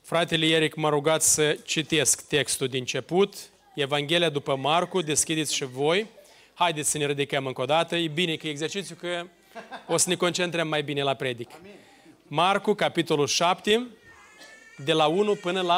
Fratele Eric m-a rugat să citesc textul din început, Evanghelia după Marcu, deschideți și voi. Haideți să ne ridicăm încă o dată. E bine că exercițiu, că o să ne concentrăm mai bine la predic. Marcu, capitolul 7, de la 1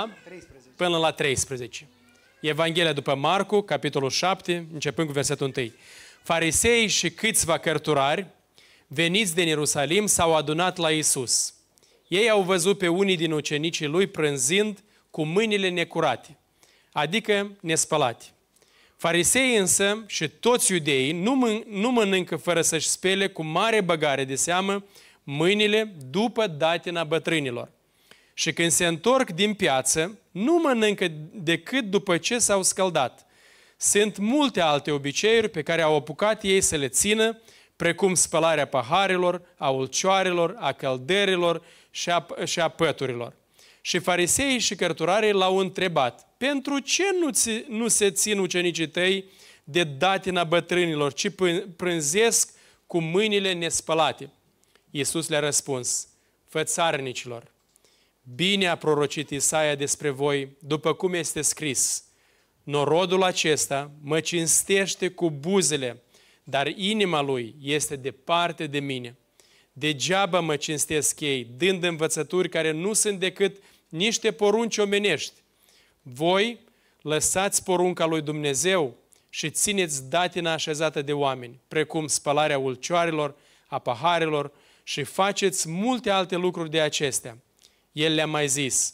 până la 13. Evanghelia după Marcu, capitolul 7, începând cu versetul 1. Fariseii și câțiva cărturari, veniți din Ierusalim, s-au adunat la Iisus. Ei au văzut pe unii din ucenicii lui prânzind cu mâinile necurate, adică nespălate. Fariseii însă și toți iudeii nu mănâncă fără să-și spele cu mare băgare de seamă mâinile după datina bătrânilor. Și când se întorc din piață, nu mănâncă decât după ce s-au scăldat. Sunt multe alte obiceiuri pe care au apucat ei să le țină, precum spălarea paharelor, a ulcioarelor, a călderilor și a păturilor. Și fariseii și cărturarii l-au întrebat: pentru ce nu se țin ucenicii tăi de datina bătrânilor, ci prânzesc cu mâinile nespălate? Iisus le-a răspuns: fățarnicilor, bine a prorocit Isaia despre voi, după cum este scris: norodul acesta mă cinstește cu buzele, dar inima lui este departe de mine. Degeaba mă cinstesc ei, dând învățături care nu sunt decât niște porunci omenești. Voi lăsați porunca lui Dumnezeu și țineți datina așezată de oameni, precum spălarea ulcioarelor, a paharelor, și faceți multe alte lucruri de acestea. El le-a mai zis: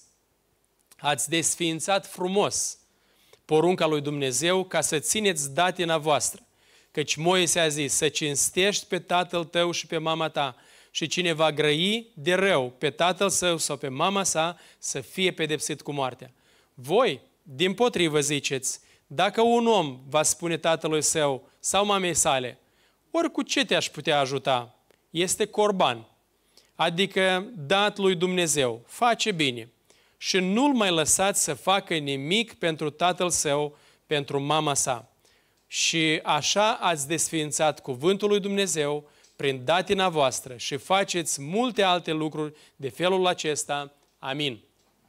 ați desființat frumos porunca lui Dumnezeu ca să țineți datina voastră. Căci Moise a zis: să cinstești pe tatăl tău și pe mama ta, și cine va grăi de rău pe tatăl său sau pe mama sa, să fie pedepsit cu moartea. Voi, dimpotrivă, ziceți: dacă un om va spune tatălui său sau mamei sale: ori cu ce te-aș putea ajuta? Este corban, adică dat lui Dumnezeu, face bine. Și nu-l mai lăsați să facă nimic pentru tatăl său, pentru mama sa. Și așa ați desființat cuvântul lui Dumnezeu prin datina voastră și faceți multe alte lucruri de felul acesta. Amin.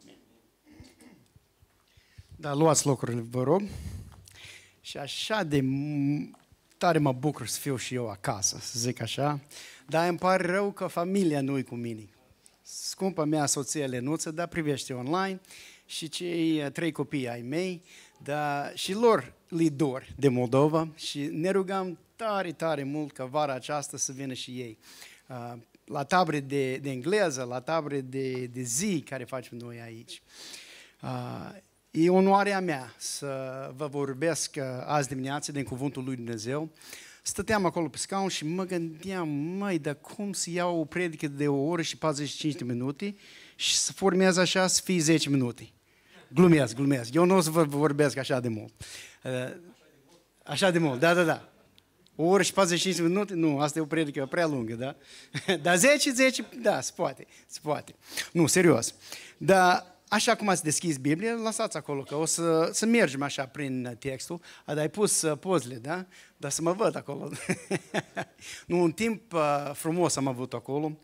Da, luați locurile, vă rog. Și așa de tare mă bucur să fiu și eu acasă, să zic așa. Dar îmi pare rău că familia nu-i cu mine. Scumpa mea soție Lenuță, dar privește online, și cei 3 copii ai mei, dar și lor li dor de Moldova și ne rugăm tare, tare mult ca vara aceasta să vină și ei. La tabere de engleză, la tabere de zi care facem noi aici. E onoarea mea să vă vorbesc azi dimineață din Cuvântul lui Dumnezeu. Stăteam acolo pe scaun și mă gândeam: măi, dar cum să iau o predică de 1 oră și 45 de minute și să formează așa să fie 10 minute? Glumesc. Eu nu o să vă vorbesc așa de mult. Așa de mult, da. 1 oră și 45 minute? Nu, asta e o predică prea lungă, da? Dar 10, da, se poate. Nu, serios. Dar așa cum ați deschis Biblia, lăsați acolo, că o să mergem așa prin textul. Dar ai pus pozele, da? Dar să mă văd acolo. Nu, un timp frumos am avut acolo,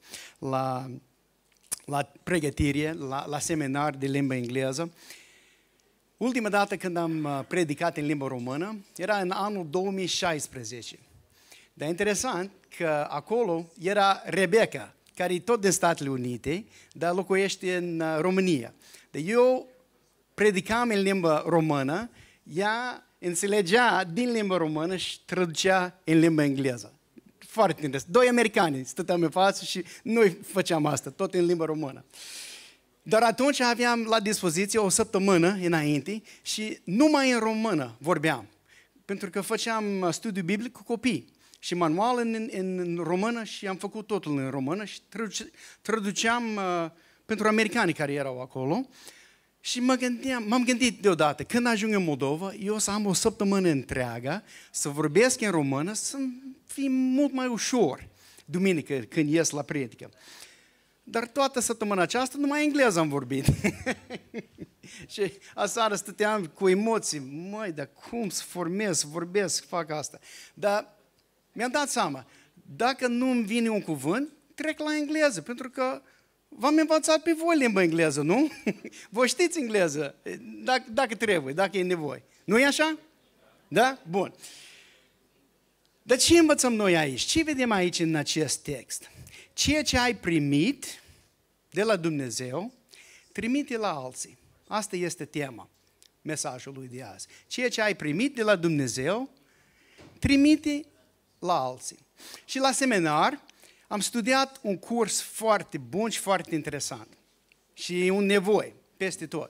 la pregătire, la seminar de limba engleză. Ultima dată când am predicat în limba română era în anul 2016. Dar interesant că acolo era Rebecca, care e tot din Statele Unite, dar locuiește în România. Dar eu predicam în limba română, ea înțelegea din limba română și traducea în limba engleză. Foarte interesant. 2 americani stăteam în față și noi făceam asta, tot în limba română. Dar atunci aveam la dispoziție o săptămână înainte și numai în română vorbeam. Pentru că făceam studiu biblic cu copii. Și manual în română și am făcut totul în română și traduceam pentru americanii care erau acolo. Și m-am gândit deodată, când ajung în Moldova, eu o să am o săptămână întreagă să vorbesc în română, să fie mult mai ușor duminică când ies la predică. Dar toată săptămâna aceasta numai engleză am vorbit. Și aseară stăteam cu emoții: măi, dar cum să formez, să vorbesc, să fac asta? Dar mi-am dat seama, dacă nu îmi vine un cuvânt, trec la engleză, pentru că v-am învățat pe voi limba engleză, nu? Voi știți engleză, dacă trebuie, dacă e nevoie. Nu e așa? Da? Bun. Dar ce învățăm noi aici? Ce vedem aici în acest text? Ceea ce ai primit de la Dumnezeu, trimite la alții. Asta este tema mesajului de azi. Ceea ce ai primit de la Dumnezeu, trimite la alții. Și la seminar am studiat un curs foarte bun și foarte interesant. Și e un nevoie peste tot.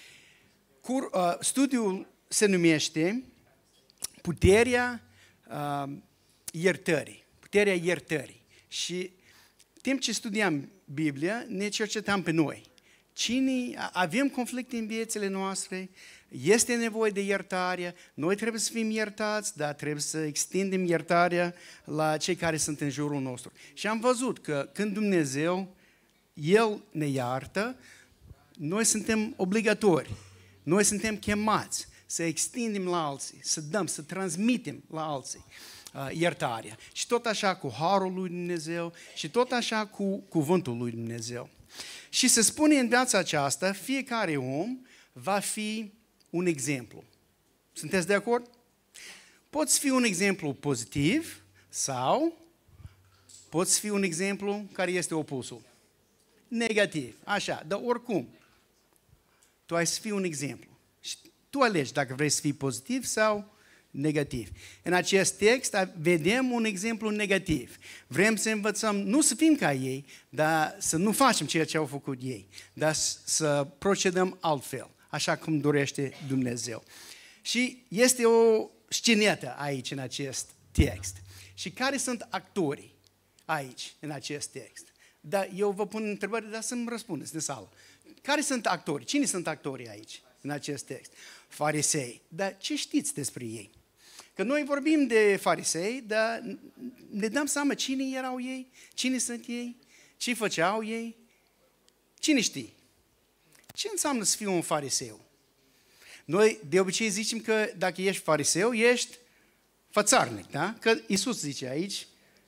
Studiul se numește Puterea iertării. Puterea iertării. Și timp ce studiam Biblia, ne cercetam pe noi. Cine avem conflicte în viețile noastre, este nevoie de iertare, noi trebuie să fim iertați, dar trebuie să extindem iertarea la cei care sunt în jurul nostru. Și am văzut că când Dumnezeu, El ne iartă, noi suntem obligatori, noi suntem chemați să extindem la alții, să dăm, să transmitem la alții iertarea. Și tot așa cu harul lui Dumnezeu și tot așa cu cuvântul lui Dumnezeu. Și se spune în viața aceasta, fiecare om va fi un exemplu. Sunteți de acord? Poți fi un exemplu pozitiv sau poți fi un exemplu care este opusul. Negativ. Așa, dar oricum, tu ai să fii un exemplu. Și tu alegi dacă vrei să fii pozitiv sau negativ. În acest text vedem un exemplu negativ. Vrem să învățăm, nu să fim ca ei, dar să nu facem ceea ce au făcut ei, dar să procedăm altfel, așa cum dorește Dumnezeu. Și este o scenetă aici în acest text. Și care sunt actorii aici în acest text? Dar eu vă pun întrebări, dar să-mi răspundeți în sală. Care sunt actorii? Cine sunt actorii aici în acest text? Farisei. Dar ce știți despre ei? Că noi vorbim de farisei, dar ne dăm seama cine erau ei, cine sunt ei, ce făceau ei, cine știe? Ce înseamnă să fii un fariseu? Noi de obicei zicem că dacă ești fariseu, ești fățarnic, da? Că Iisus zice aici,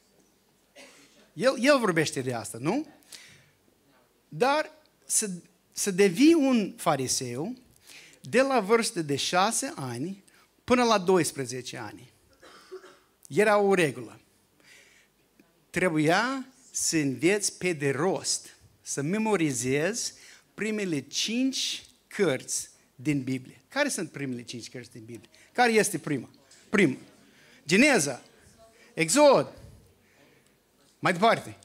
El vorbește de asta, nu? Dar să devii un fariseu de la vârstă de 6 ani până la 12 ani. Era o regulă. Trebuia să înveți pe de rost, să memorizezi primele 5 cărți din Biblie. Care sunt primele 5 cărți din Biblie? Care este prima? Prima. Geneza, Exod, mai departe.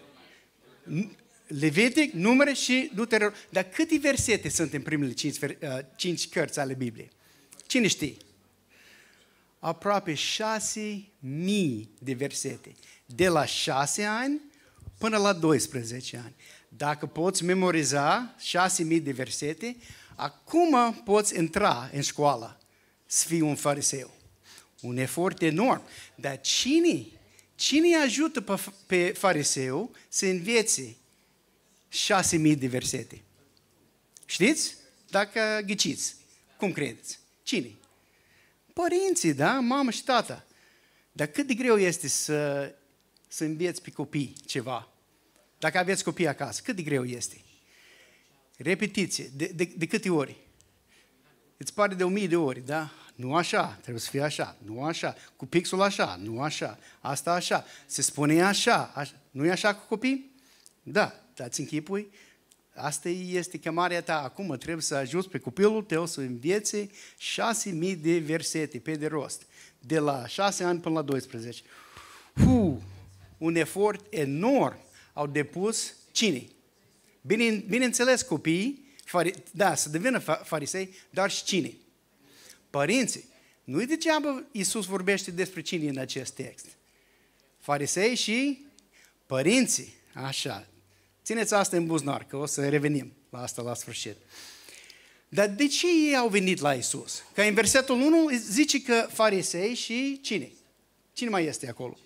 Levitic, Numere și Deuteronom. Dar câte versete sunt în primele 5 cărți ale Bibliei? Cine știe? Aproape 6.000 de versete. De la 6 ani până la 12 ani. Dacă poți memoriza 6.000 de versete, acum poți intra în școală să fii un fariseu. Un efort enorm. Dar cine ajută pe fariseu să învețe 6.000 de versete? Știți? Dacă ghiciți. Cum credeți? Cine? Părinții, da? Mamă și tata. Dar cât de greu este să înveți pe copii ceva? Dacă aveți copii acasă, cât de greu este? Repetiție. De câte ori? Îți pare de 1000 de ori, da? Nu așa, trebuie să fie așa, nu așa, cu pixul așa, nu așa, asta așa, se spune așa. Nu e așa cu copii? Da, dați închipui. Asta este chemarea ta. Acum trebuie să ajuți pe copilul tău să învețe 6.000 de versete pe de rost. De la 6 ani până la 12. Un efort enorm au depus cine? Bineînțeles copiii, da, să devină farisei, dar și cine? Părinții. Nu-i degeaba Iisus vorbește despre cine în acest text. Farisei și părinții. Așa. Țineți asta în buzunar, că o să revenim la asta la sfârșit. Dar de ce ei au venit la Iisus? Că în versetul 1 zice că farisei și cine? Cine mai este acolo?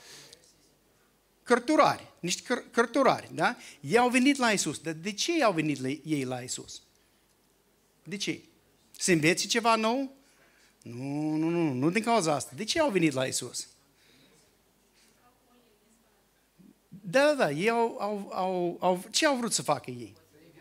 Cărturari. Niște cărturari, da? Ei au venit la Iisus. Dar de ce au venit ei la Iisus? De ce? Să învețe ceva nou? Nu din cauza asta. De ce au venit la Iisus? Da, ei ce au vrut să facă ei?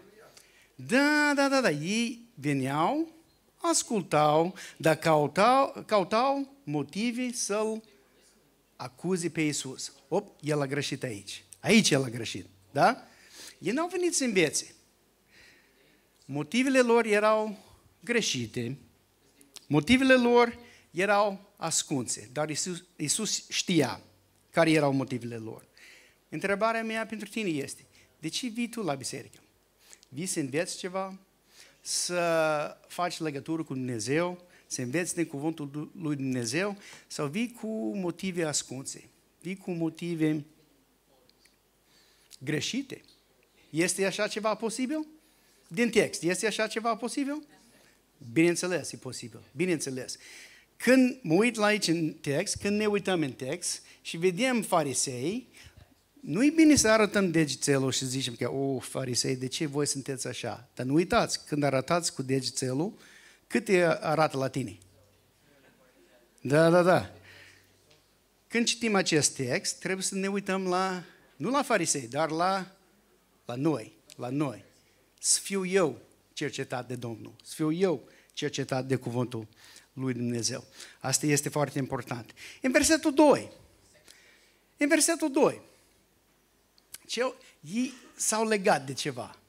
Da, ei veneau, ascultau, dar cautau motive să-L acuze pe Iisus. El a greșit aici. Aici el a greșit, da? Ei n-au venit să învețe. Motivele lor erau greșite, motivele lor erau ascunse, dar Iisus știa care erau motivele lor. Întrebarea mea pentru tine este, de ce vii tu la biserică? Vii să înveți ceva? Să faci legătură cu Dumnezeu? Să înveți din cuvântul lui Dumnezeu? Sau vii cu motive ascunse? Vii cu motive greșite? Este așa ceva posibil? Din text, este așa ceva posibil? Bineînțeles, e posibil. Bineînțeles. Când mă uit la aici în text, când ne uităm în text și vedem farisei, nu-i bine să arătăm degețelul și zicem că, farisei, de ce voi sunteți așa? Dar nu uitați, când arătați cu degețelul, cât arată la tine? Da. Când citim acest text, trebuie să ne uităm nu la farisei, dar la noi. Să fiu eu cercetat de Domnul, să fiu eu cercetat de cuvântul lui Dumnezeu. Asta este foarte important. În versetul 2, ei s-au legat de ceva.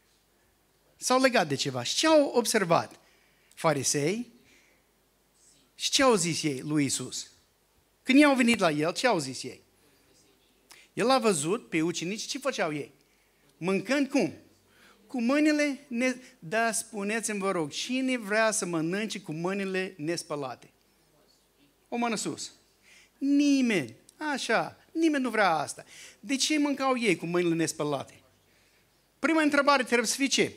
Și ce au observat farisei și ce au zis ei lui Iisus? Când ei au venit la el, ce au zis ei? El a văzut pe ucenici ce făceau ei. Mâncând cum? Cu mâinile, da, spuneți-mi vă rog, cine vrea să mănânce cu mâinile nespălate? O mână sus. Nimeni. Așa, nimeni nu vrea asta. De ce mâncau ei cu mâinile nespălate? Prima întrebare trebuie să fie ce?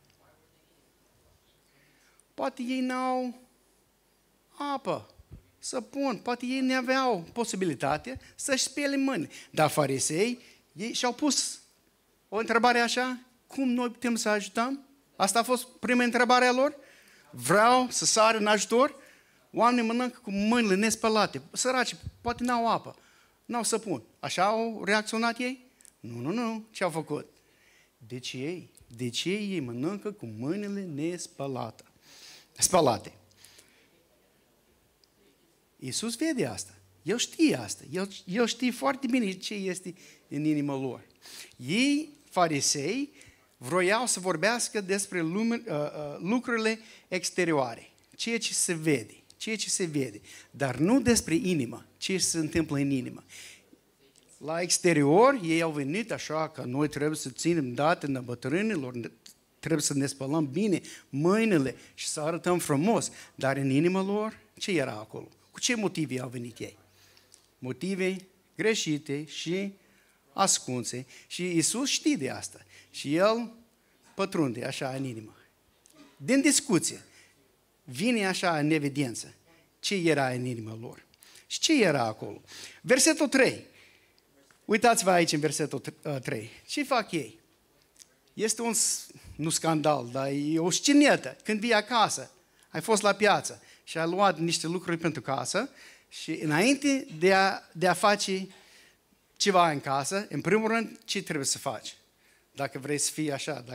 Poate ei n-au apă, săpun, poate ei nu aveau posibilitate să-și spele mâini. Dar farisei, ei și-au pus o întrebare așa, cum noi putem să ajutăm? Asta a fost prima întrebare a lor? Vreau să sară în ajutor? Oamenii mănâncă cu mâinile nespălate, săraci, poate n-au apă, n-au săpun. Așa au reacționat ei? Nu, ce au făcut? De ce ei mănâncă cu mâinile nespălate? Iisus vede asta. El știe asta. El știe foarte bine ce este în inima lor. Ei, farisei, vroiau să vorbească despre lucrurile exterioare, ceea ce se vede, dar nu despre inimă, ce se întâmplă în inimă. La exterior, ei au venit așa că noi trebuie să ținem datele bătrânilor, trebuie să ne spălăm bine mâinile și să arătăm frumos, dar în inima lor, ce era acolo? Cu ce motive au venit ei? Motive greșite și ascunse. Și Iisus știe de asta. Și El pătrunde așa în inimă. Din discuție, vine așa în evidență ce era în inima lor. Și ce era acolo? Versetul 3. Uitați-vă aici în versetul 3. Ce fac ei? Este nu scandal, dar e o scenetă. Când vii acasă, ai fost la piață și ai luat niște lucruri pentru casă și înainte de a face ceva în casă, în primul rând, ce trebuie să faci? Dacă vrei să fii așa,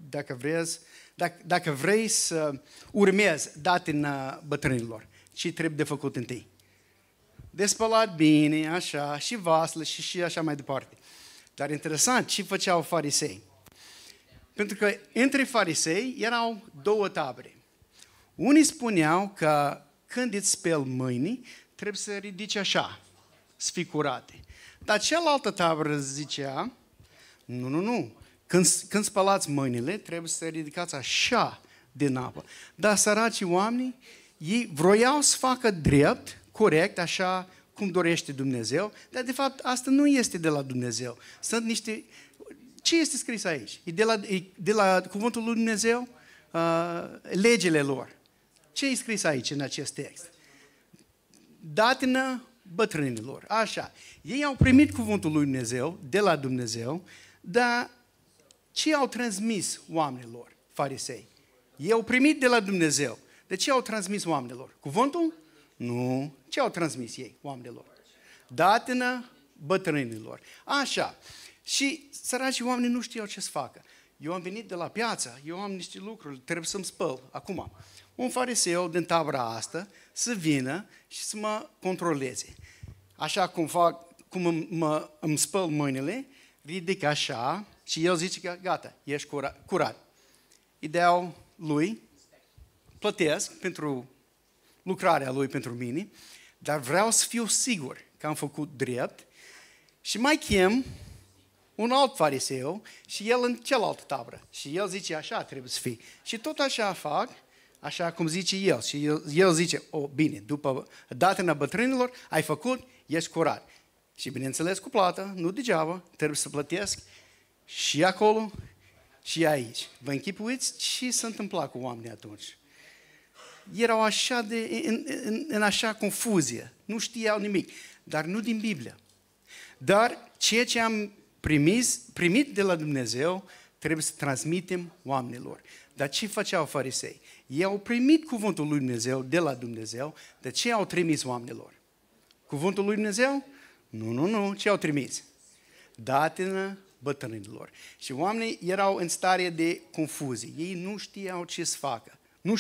dacă vrei să urmezi datele bătrânilor, ce trebuie de făcut întâi? De spălat bine, așa, și vasele și așa mai departe. Dar interesant, ce făceau farisei? Pentru că între farisei erau două tabere. Unii spuneau că când îți speli mâinii, trebuie să ridici așa, să fii curate. Dar cealaltă tabără zicea, nu. Când spălați mâinile, trebuie să ridicați așa din apă. Dar săracii oameni, ei vroiau să facă drept, corect, așa cum dorește Dumnezeu, dar de fapt asta nu este de la Dumnezeu. Sunt niște... Ce este scris aici? E de la cuvântul lui Dumnezeu? Legile lor. Ce e scris aici în acest text? Datină bătrânilor. Așa. Ei au primit cuvântul lui Dumnezeu, de la Dumnezeu, dar ce au transmis oamenilor, farisei? Ei au primit de la Dumnezeu. De ce au transmis oamenilor? Cuvântul? Nu. Ce au transmis ei oamenilor? Datină bătrânilor. Așa. Și săracii oameni nu știau ce să facă. Eu am venit de la piață, eu am niște lucruri, trebuie să-mi spăl. Acum, un fariseu din tabăra asta să vină și să mă controleze. Așa cum îmi spăl mâinile, ridic așa și el zice că gata, ești curat. Îi dau lui, plătesc pentru lucrarea lui pentru mine, dar vreau să fiu sigur că am făcut drept și mai chem un alt fariseu și el în cealaltă tabără. Și el zice așa trebuie să fie. Și tot așa fac, așa cum zice el. Și el zice, bine, după datena bătrânilor, ai făcut, ești curat. Și bineînțeles cu plată, nu degeaba, trebuie să plătesc și acolo și aici. Vă închipuiți ce s-a întâmplat cu oamenii atunci? Erau așa în așa confuzie, nu știau nimic, dar nu din Biblie. Dar ceea ce am primit de la Dumnezeu, trebuie să transmitem oamenilor. Dar ce făceau farisei? Ei au primit cuvântul lui Dumnezeu de la Dumnezeu, de ce au trimis oamenilor? Cuvântul lui Dumnezeu? Nu, ce au trimis? Datină bătrânilor. Și oamenii erau în stare de confuzie. Ei nu știau ce să facă.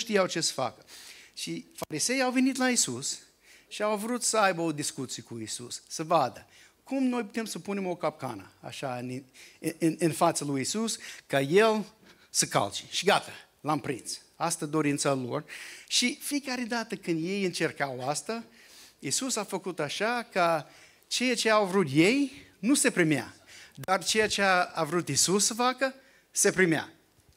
Și farisei au venit la Iisus și au vrut să aibă o discuție cu Iisus, să vadă cum noi putem să punem o capcană așa în fața lui Iisus, ca El să calce. Și gata, l-am prins. Asta dorința lor. Și fiecare dată când ei încercau asta, Iisus a făcut așa ca ceea ce au vrut ei nu se primea. Dar ceea ce a vrut Iisus să facă, se primea.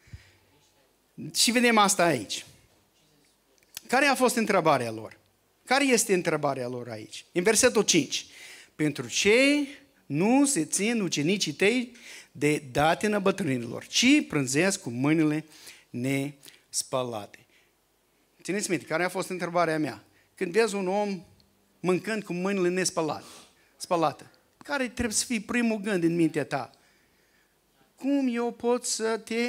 Și vedem asta aici. Care a fost întrebarea lor? Care este întrebarea lor aici? În versetul 5. Pentru ce nu se țin ucenicii tăi de datină bătrânilor, ci prânzesc cu mâinile nespălate? Țineți minte, care a fost întrebarea mea? Când vezi un om mâncând cu mâinile nespălate, care trebuie să fie primul gând în mintea ta? Cum eu pot să te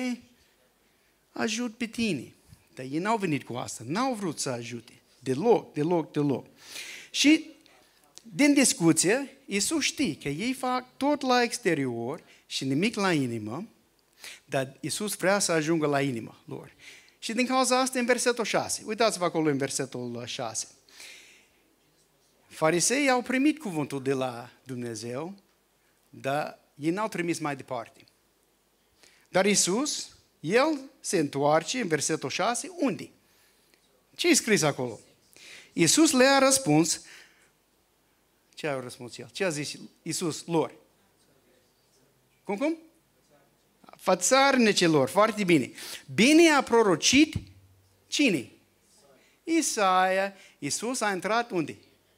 ajut pe tine? Dar ei n-au venit cu asta, n-au vrut să ajute. Deloc. Și din discuție, Iisus știe că ei fac tot la exterior și nimic la inimă, dar Iisus vrea să ajungă la inimă lor. Și din cauza asta în versetul 6, uitați-vă acolo în versetul 6. Fariseii au primit cuvântul de la Dumnezeu, dar ei n-au trimis mai departe. Dar Iisus, El se întoarce în versetul 6, unde? Ce e scris acolo? Iisus le-a răspuns. Ce a răspuns El? Ce a zis Iisus lor? Cum? Fățarnicilor, foarte bine. Bine a prorocit cine? Isaia. Iisus a intrat unde?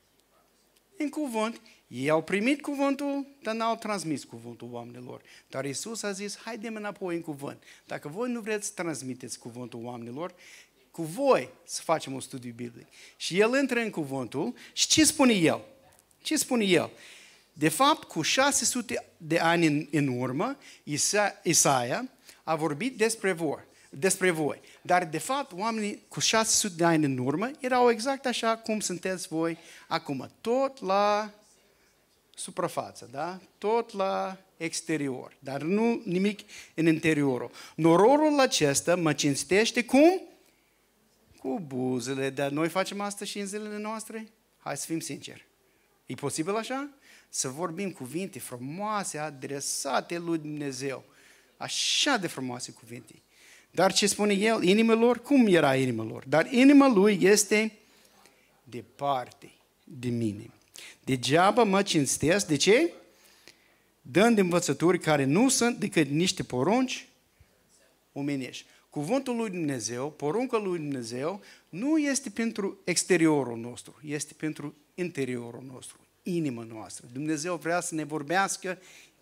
În cuvânt. Ei au primit cuvântul, dar n-au transmis cuvântul oamenilor. Dar Iisus a zis, haidem înapoi în cuvânt. Dacă voi nu vreți să transmiteți cuvântul oamenilor, cu voi să facem un studiu biblic. Și El intră în cuvântul și ce spune El? Ce spune El? De fapt, cu 600 de ani în urmă, Isaia a vorbit despre voi. Dar, de fapt, oamenii cu 600 de ani în urmă erau exact așa cum sunteți voi acum. Tot la suprafață, da? Tot la exterior, dar nu nimic în interiorul. Nororul acesta mă cinstește cum? Cu buzele, dar noi facem asta și în zilele noastre? Hai să fim sinceri. E posibil așa? Să vorbim cuvinte frumoase, adresate lui Dumnezeu. Așa de frumoase cuvinte. Dar ce spune El? Inima lor? Cum era inima lor? Dar inima lui este departe de mine. Degeaba mă cinstesc. De ce? Dând învățături care nu sunt decât niște porunci omenești. Cuvântul lui Dumnezeu, porunca lui Dumnezeu, nu este pentru exteriorul nostru, este pentru interiorul nostru, inima noastră. Dumnezeu vrea să ne vorbească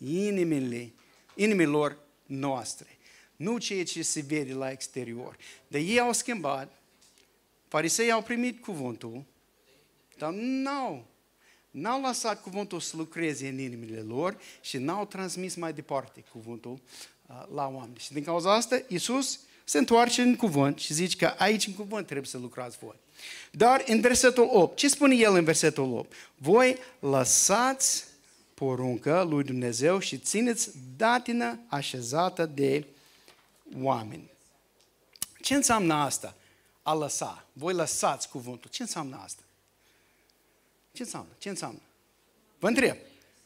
inimilor noastre, nu ceea ce se vede la exterior. Dar ei au schimbat, farisei au primit cuvântul, dar n-au lăsat cuvântul să lucreze în inimile lor și n-au transmis mai departe cuvântul la oameni. Și din cauza asta, Iisus se întoarce în cuvânt și zice că aici în cuvânt trebuie să lucrați voi. Dar în versetul 8, ce spune El în versetul 8? Voi lăsați poruncă lui Dumnezeu și țineți datină așezată de oameni. Ce înseamnă asta? A lăsa. Voi lăsați cuvântul. Ce înseamnă asta? Ce înseamnă? Ce înseamnă? Vă întreb.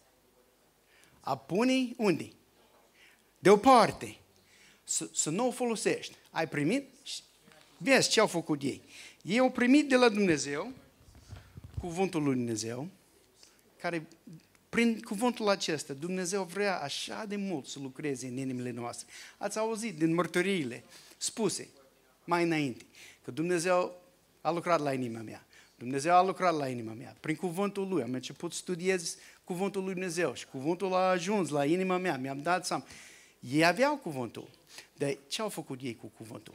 A pune unde? Deoparte. Să nu o folosești. Ai primit? Vezi ce au făcut ei. Ei au primit de la Dumnezeu cuvântul lui Dumnezeu, care prin cuvântul acesta Dumnezeu vrea așa de mult să lucreze în inimile noastre. Ați auzit din mărturiile spuse mai înainte că Dumnezeu a lucrat la inima mea. Dumnezeu a lucrat la inima mea. Prin cuvântul Lui am început să studiez cuvântul lui Dumnezeu și cuvântul a ajuns la inima mea. Mi-am dat seama. Ei aveau cuvântul. Dar ce au făcut ei cu cuvântul?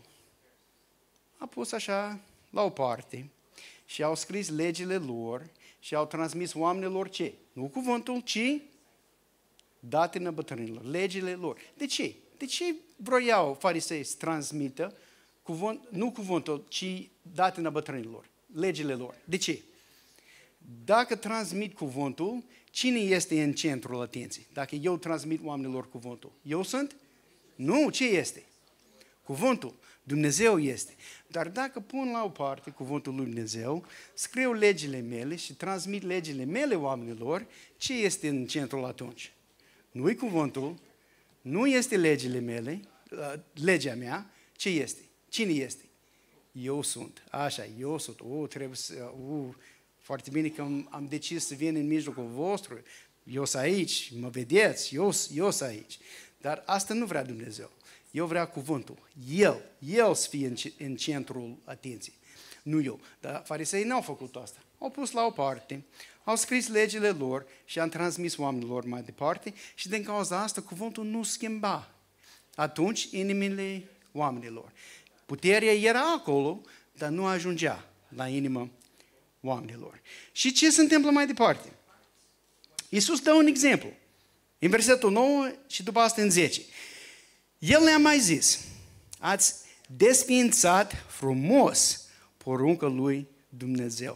Au pus așa la o parte și au scris legile lor și au transmis oamenilor ce? Nu cuvântul, ci datină bătrânilor, legile lor. De ce? De ce vroiau farisei să transmită nu cuvântul, ci datină bătrânilor, legile lor? De ce? Dacă transmit cuvântul, cine este în centrul atenției? Dacă eu transmit oamenilor cuvântul, eu sunt? Nu, ce este? Cuvântul. Dumnezeu este. Dar dacă pun la o parte cuvântul lui Dumnezeu, scriu legile mele și transmit legile mele oamenilor, ce este în centrul atunci? Nu-i cuvântul, nu este legile mele, legea mea, ce este? Cine este? Eu sunt. Așa, eu sunt. Trebuie să... foarte bine că am decis să vin în mijlocul vostru. Eu sunt aici, mă vedeți, eu sunt aici. Dar asta nu vrea Dumnezeu. Eu vreau cuvântul. El să fie în centrul atenției. Nu eu. Dar fariseii n-au făcut asta. Au pus la o parte, au scris legile lor și au transmis oamenilor mai departe și din cauza asta cuvântul nu schimba atunci inimile oamenilor. Puterea era acolo, dar nu ajungea la inima oamenilor. Și ce se întâmplă mai departe? Iisus dă un exemplu. În versetul 9 și după asta în 10. El ne-a mai zis, ați desființat frumos porunca lui Dumnezeu.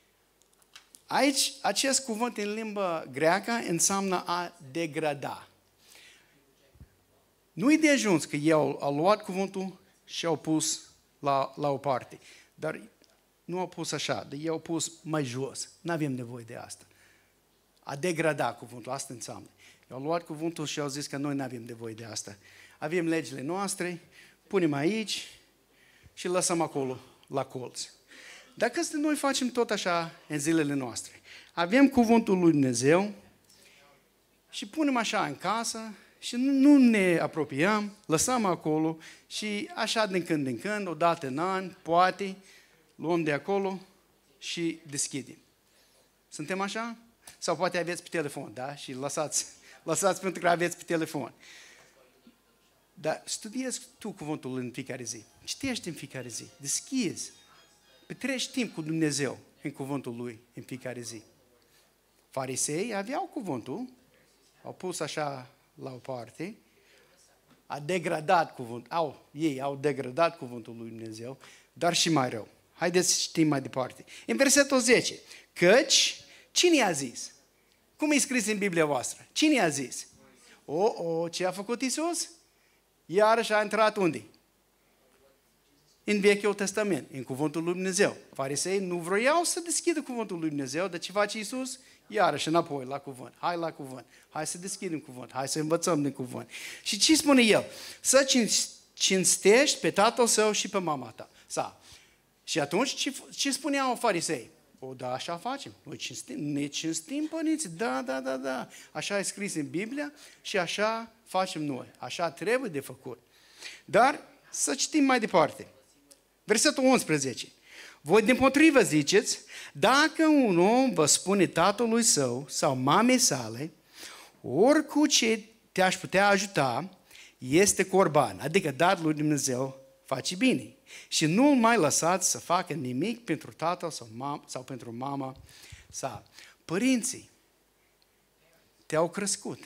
Aici, acest cuvânt în limba greacă înseamnă a degrada. Nu-i de ajuns că el a luat cuvântul și au pus la o parte. Dar nu au pus așa, dar i-au pus mai jos. Nu avem nevoie de asta. A degrada cuvântul, asta înseamnă. I-au luat cuvântul și au zis că noi nu avem nevoie de asta. Avem legile noastre, punem aici și lăsăm acolo, la colț. Dacă noi facem tot așa în zilele noastre, avem cuvântul lui Dumnezeu și punem așa în casă și nu ne apropiem, lăsăm acolo și așa din când în când, o dată în an, poate, luăm de acolo și deschidem. Suntem așa? Sau poate aveți pe telefon, da? Și lăsați pentru că aveți pe telefon. Dar studiezi tu cuvântul în fiecare zi. Citești în fiecare zi. Deschizi. Petreci timp cu Dumnezeu în cuvântul Lui în fiecare zi. Farisei aveau cuvântul, au pus așa la o parte, ei au degradat cuvântul lui Dumnezeu, dar și mai rău. Haideți să citim mai departe. În versetul 10. Căci, cine a zis? Cum e scris în Biblia voastră? Cine a zis? Ce a făcut Iisus? Iarăși a intrat unde? În Vechiul Testament, în cuvântul lui Dumnezeu. Farisei nu vroiau să deschidă cuvântul lui Dumnezeu, dar ce face Iisus? Iarăși înapoi la cuvânt. Hai la cuvânt. Hai să deschidem cuvânt. Hai să învățăm din cuvânt. Și ce spune El? Să cinstești pe tatăl său și pe mama ta. Și atunci ce spuneau farisei? Da, așa facem. Noi ne cinstim părinții. Da. Așa e scris în Biblia și așa facem noi. Așa trebuie de făcut. Dar să citim mai departe. Versetul 11. Voi dimpotrivă ziceți, dacă un om vă spune tatălui său sau mamei sale, oricât ce te-aș putea ajuta, este corban, adică dat lui Dumnezeu, face bine. Și nu mai lăsați să facă nimic pentru tatăl sau pentru mama sa. Părinții te-au crescut.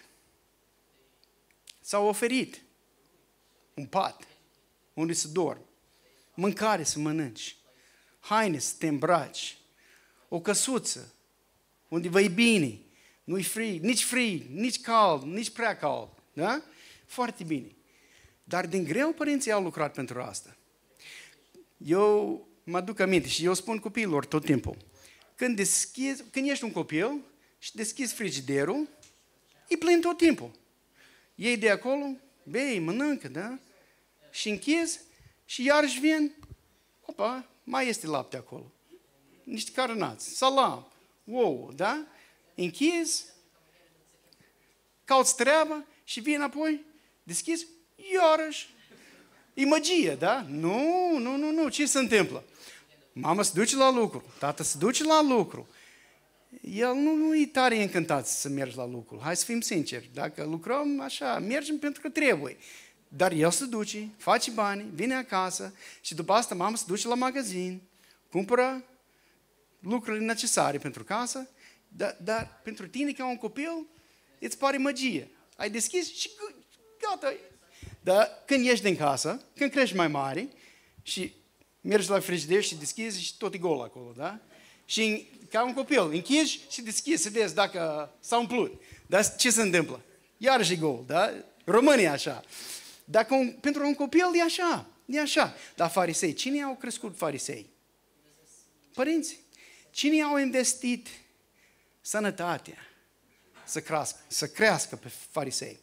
S-au oferit un pat unde să dormi, mâncare să mănânci, haine să te îmbraci, o căsuță unde vă-i bine, Nu-i frig, nici cald, nici prea cald. Da? Foarte bine. Dar din greu părinții au lucrat pentru asta. Eu mă aduc aminte și eu spun copiilor tot timpul. Când ești un copil și deschizi frigiderul, e plin tot timpul. Iei de acolo, bei, mănâncă, da? Și închizi și iarăși vin. Opa, mai este lapte acolo. Niște carnați, salam, ouă, da? Închizi, cauți treaba și vii înapoi, deschizi, iarăși. E magie, da? Nu. Ce se întâmplă? Mama se duce la lucru, tata se duce la lucru. El nu e tare încântat să mergi la lucru. Hai să fim sinceri. Dacă lucrăm așa, mergem pentru că trebuie. Dar el se duce, face bani, vine acasă și după asta mama se duce la magazin, cumpără lucrurile necesare pentru casă, dar pentru tine ca un copil îți pare magie. Ai deschis și gata. Dar când ieși din casă, când crești mai mare și mergi la frigider și deschizi și tot e gol acolo, da? Și ca un copil, închizi și deschizi să vezi dacă s-a umplut. Dar ce se întâmplă? Iarăși e gol, da? România așa. Pentru un copil e așa. Dar farisei, cine au crescut farisei? Părinții. Cine au investit sănătatea să crească pe farisei?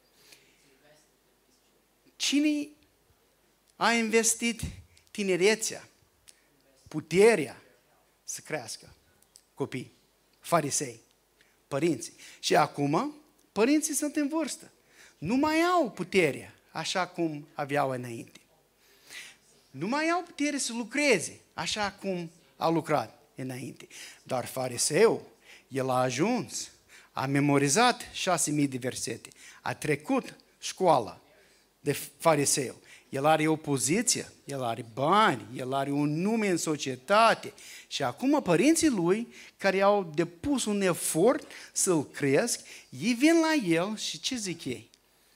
Cine a investit tinerețea, puterea să crească copii? Farisei, părinții. Și acum, părinții sunt în vârstă. Nu mai au puterea așa cum aveau înainte. Nu mai au putere să lucreze așa cum a lucrat înainte. Dar fariseu, el a ajuns, a memorizat 6.000 de versete, a trecut școala de fariseu. El are o poziție, el are bani, el are un nume în societate. Și acum părinții lui, care au depus un efort să-l cresc, ei vin la el și ce zic ei?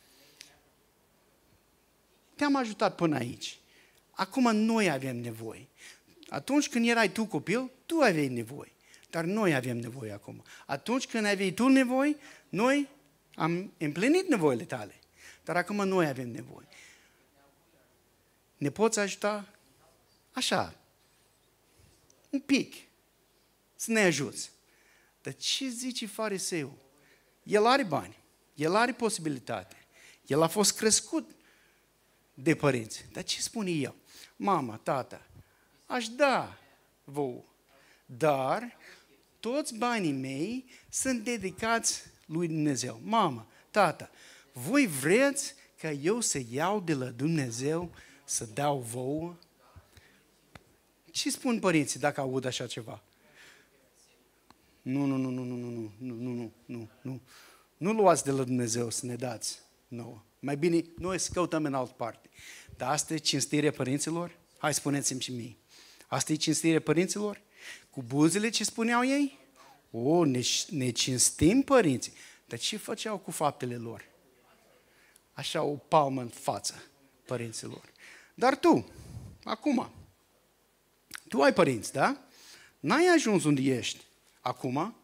Te-am ajutat până aici. Acum noi avem nevoie. Atunci când erai tu copil, tu aveai nevoie. Dar noi avem nevoie acum. Atunci când aveai tu nevoie, noi am împlinit nevoile tale. Dar acum noi avem nevoie. Ne poți ajuta? Așa. Un pic. Să ne ajuți. Dar ce zice fariseul? El are bani. El are posibilitate. El a fost crescut de părinți. Dar ce spune el? Mama, tata, aș da vouă. Dar toți banii mei sunt dedicați lui Dumnezeu. Mama, tata, voi vreți ca eu să iau de la Dumnezeu să dau vouă? Ce spun părinții dacă aud așa ceva? Nu. Nu luați de la Dumnezeu să ne dați nouă. Mai bine noi să căutăm în altă parte. Dar asta e cinstirea părinților? Hai, spuneți-mi și mie. Asta e cinstirea părinților? Cu buzele ce spuneau ei? O, ne cinstim părinții. Dar ce făceau cu faptele lor? Așa o palmă în față părinților. Dar tu, acum, tu ai părinți, da? N-ai ajuns unde ești acum,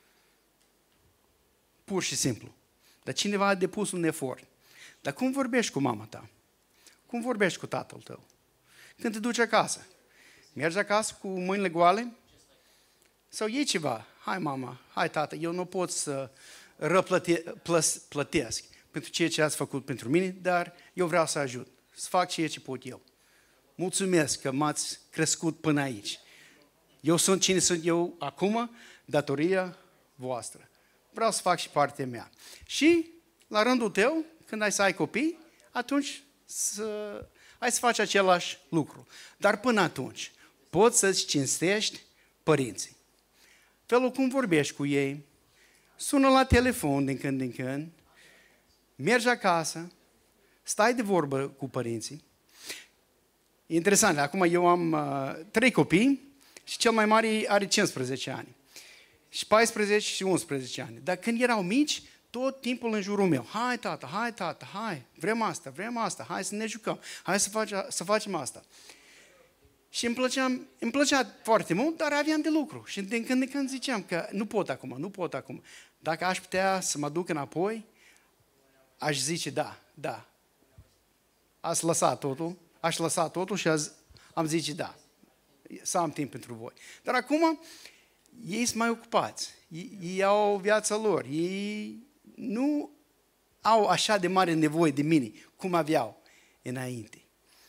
pur și simplu. Dar cineva a depus un efort. Dar cum vorbești cu mama ta? Cum vorbești cu tatăl tău? Când te duci acasă? Mergi acasă cu mâinile goale? Sau iei ceva? Hai mama, hai tată, eu nu pot să plătesc pentru ceea ce ați făcut pentru mine, dar eu vreau să ajut, să fac ceea ce pot eu. Mulțumesc că m-ați crescut până aici. Eu sunt cine sunt eu acum, datoria voastră. Vreau să fac și partea mea. Și, la rândul tău, când ai să ai copii, atunci ai să faci același lucru. Dar până atunci, poți să-ți cinstești părinții. Felul cum vorbești cu ei, sună la telefon din când în când, mergi acasă, stai de vorbă cu părinții. E interesant, acum eu am 3 copii și cel mai mare are 15 ani. Și 14 și 11 ani. Dar când erau mici, tot timpul în jurul meu. Hai tată, hai, vrem asta, hai să ne jucăm, hai să facem asta. Și îmi plăcea foarte mult, dar aveam de lucru. Și din când în când ziceam că nu pot acum. Dacă aș putea să mă duc înapoi, aș zice da. Aș lăsa totul și am zice da. Să am timp pentru voi. Dar acum, ei sunt mai ocupați. Ei au o viața lor. Ei nu au așa de mare nevoie de mine, cum aveau înainte.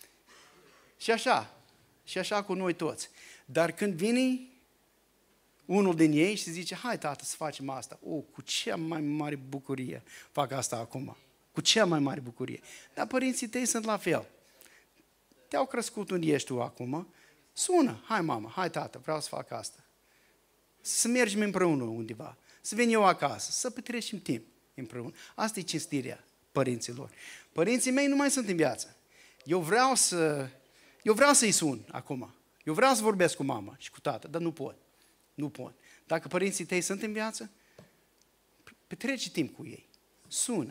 Și așa cu noi toți. Dar când vine unul din ei și zice, hai tată să facem asta, cu cea mai mare bucurie fac asta acum. Cu cea mai mare bucurie. Dar părinții tăi sunt la fel. Te-au crescut unde ești tu acum, sună, hai mama, hai tată, vreau să fac asta. Să mergem împreună undeva, să vin eu acasă, să petrecem timp împreună. Asta e cinstirea părinților. Părinții mei nu mai sunt în viață. Eu vreau să-i sun acum. Eu vreau să vorbesc cu mama și cu tată, dar nu pot. Dacă părinții tăi sunt în viață, petrece timp cu ei. Sună.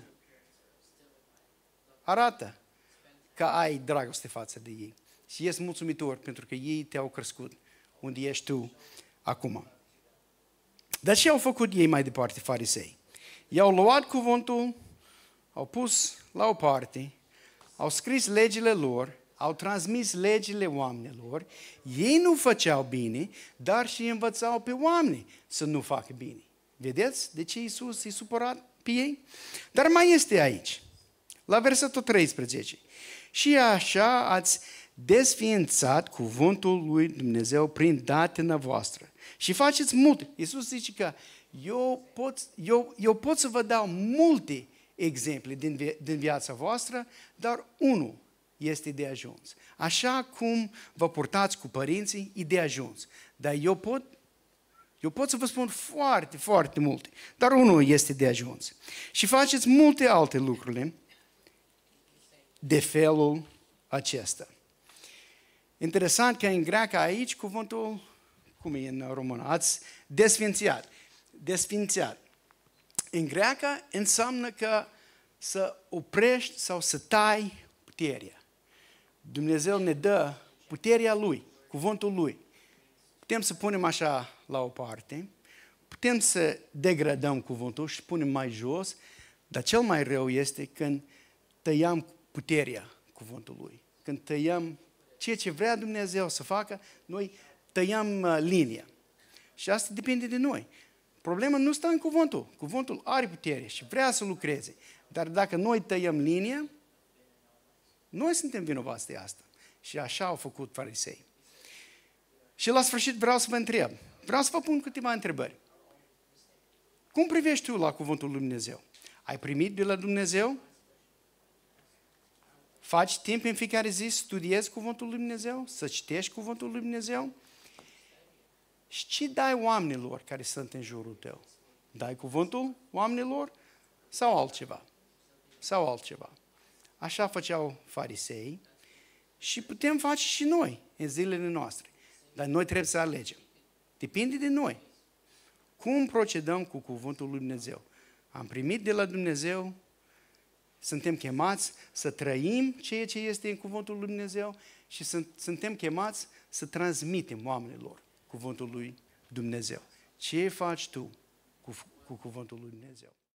Arată că ai dragoste față de ei. Și ești mulțumitor pentru că ei te-au crescut unde ești tu acum. Dar ce au făcut ei mai departe, farisei? I-au luat cuvântul, au pus la o parte, au scris legile lor, au transmis legile oamenilor, ei nu făceau bine, dar și învățau pe oameni să nu facă bine. Vedeți de ce Iisus e supărat pe ei? Dar mai este aici, la versetul 13. Și așa ați desființat cuvântul lui Dumnezeu prin datena voastră. Și faceți multe. Iisus zice că eu pot să vă dau multe exemple din viața voastră, dar unul este de ajuns. Așa cum vă purtați cu părinții, e de ajuns. Dar eu pot să vă spun foarte, foarte multe, dar unul este de ajuns. Și faceți multe alte lucruri de felul acesta. Interesant că în greacă aici cuvântul, cum e în română, ați desfințat. În greacă înseamnă că să oprești sau să tai puterea. Dumnezeu ne dă puterea Lui, cuvântul Lui. Putem să punem așa la o parte, putem să degradăm cuvântul și punem mai jos, dar cel mai rău este când tăiam puterea cuvântului. Când tăiăm ceea ce vrea Dumnezeu să facă, noi tăiam linia. Și asta depinde de noi. Problema nu stă în cuvântul. Cuvântul are putere și vrea să lucreze. Dar dacă noi tăiem linia, noi suntem vinovați de asta. Și așa au făcut farisei. Și la sfârșit vreau să vă întreb. Vreau să vă pun câteva întrebări. Cum privești tu la cuvântul lui Dumnezeu? Ai primit de la Dumnezeu? Faci timp în fiecare zi să studiezi cuvântul lui Dumnezeu? Să citești cuvântul lui Dumnezeu? Și ce dai oamenilor care sunt în jurul tău? Dai cuvântul oamenilor sau altceva? Așa făceau farisei și putem face și noi în zilele noastre. Dar noi trebuie să alegem. Depinde de noi. Cum procedăm cu cuvântul lui Dumnezeu? Am primit de la Dumnezeu, suntem chemați să trăim ceea ce este în cuvântul lui Dumnezeu și suntem chemați să transmitem oamenilor cuvântul lui Dumnezeu. Ce faci tu cu cuvântul lui Dumnezeu?